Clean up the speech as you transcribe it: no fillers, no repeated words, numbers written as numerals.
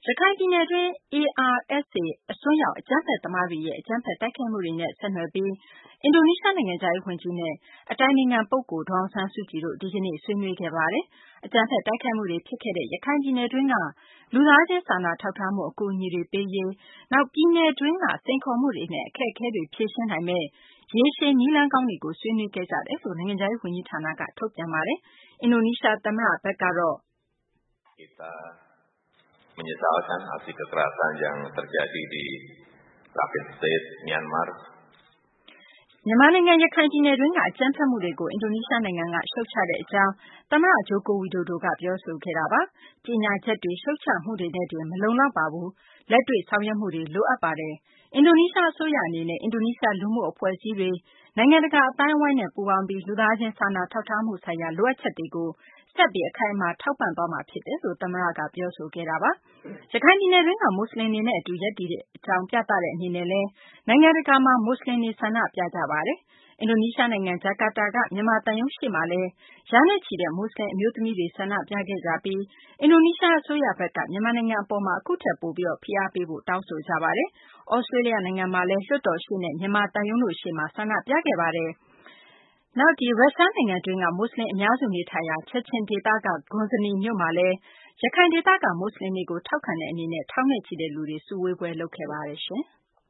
ရခိုင်ပြည်နယ်တွင်း ARSA အစွန်းရောက် အကြမ်းဖက်သမားတွေရဲ့ အကြမ်းဖက်တိုက်ခိုက်မှုတွေနဲ့ ဆက်နွယ်ပြီး အင်ဒိုနီးရှားနိုင်ငံခြားရေးဝန်ကြီးနဲ့ အတိုင်ပင်ခံပုဂ္ဂိုလ် ဒေါ်အောင်ဆန်းစုကြည်တို့ ဒီကနေ့ ဆွေးနွေးခဲ့ပါတယ်။ အကြမ်းဖက်တိုက်ခိုက်မှုတွေဖြစ်ခဲ့တဲ့ ရခိုင်ပြည်နယ်တွင်းက လူသားချင်းစာနာထောက်ထားမှု အကူအညီတွေပေးရေး၊ နောက် ပြည်နယ်တွင်းက စိန်ခေါ်မှုတွေနဲ့ အခက်အခဲတွေ ဖြေရှင်းနိုင်မယ့် ရေရှည်နည်းလမ်းကောင်းတွေကို ဆွေးနွေးခဲ့ကြတယ်လို့ နိုင်ငံခြားရေးဝန်ကြီးဌာနက ထုတ်ပြန်ပါတယ်။ အင်ဒိုနီးရှားသမ္မတဘက်ကတော့ menyesalkan aksi kekerasan yang terjadi di Rakhine State, Myanmar. မြန်မာနိုင်ငံ ရခိုင်ပြည်နယ်တွင်းက အကြမ်းဖက်မှုတွေကို အင်ဒိုနီးရှားနိုင်ငံက ရှုတ်ချကြောင်း သမ္မတ Joko Widodo က ပြောဆိုခဲ့တာပါ။ ကြေညာချက်တွေ၊ ရှုတ်ချမှုတွေနဲ့တင် မလုံလောက်ပါဘူး။ လက်တွေ့ဆောင်ရွက်မှုတွေ လိုအပ်ပါတယ်။ အင်ဒိုနီးရှားအစိုးရအနေနဲ့ အင်ဒိုနီးရှား လူမှုအဖွဲ့အစည်းတွေ၊ နိုင်ငံတကာအသိုင်းအဝိုင်းနဲ့ ပူးပေါင်းပြီး လူသားချင်းစာနာထောက်ထားမှုဆိုင်ရာ လိုအပ်ချက်တွေကို ဆက်ပြီး အခိုင်အမာ ထောက်ပံ့သွားမှာဖြစ်တယ်လို့ သမ္မတက ပြောဆိုခဲ့တာပါ။ ရခိုင်ပြည်နယ်တွင်းက မူဆလင်တွေနဲ့အတူ ရပ်တည်ကြောင်း ပြသတဲ့အနေနဲ့လည်း နိုင်ငံတကာမှာ မူဆလင်တွေ ဆန္ဒပြကြပါတယ်။ အင်ဒိုနီးရှားနိုင်ငံ ဂျကာတာက မြန်မာသံရုံးရှေ့မှာလည်း ရာနဲ့ချီတဲ့ မူဆလင်အမျိုးသမီးတွေ ဆန္ဒပြခဲ့ကြပြီး အင်ဒိုနီးရှားအစိုးရဘက်က မြန်မာနိုင်ငံအပေါ်မှာ အခုထက်ပိုပြီး ဖိအားပေးဖို့ တောင်းဆိုကြပါတယ်။ သြစတြေးလျနိုင်ငံမှာလည်း လွှတ်တော်ရှေ့နဲ့ မြန်မာသံရုံးတို့ရှေ့မှာ ဆန္ဒပြခဲ့ကြပါတယ်။ နောက် ရုရှားနိုင်ငံတွင်းက မူဆလင်အများစုနေထိုင်ရာ Chechen ဒေသက ဂွန်ဇနီမြို့မှာလည်း ရခိုင်ဒေသက မူဆလင်တွေကို ထောက်ခံတဲ့အနေနဲ့ ထောင်နဲ့ချီတဲ့လူတွေ စုဝေးပွဲလုပ်ခဲ့ပါတယ်။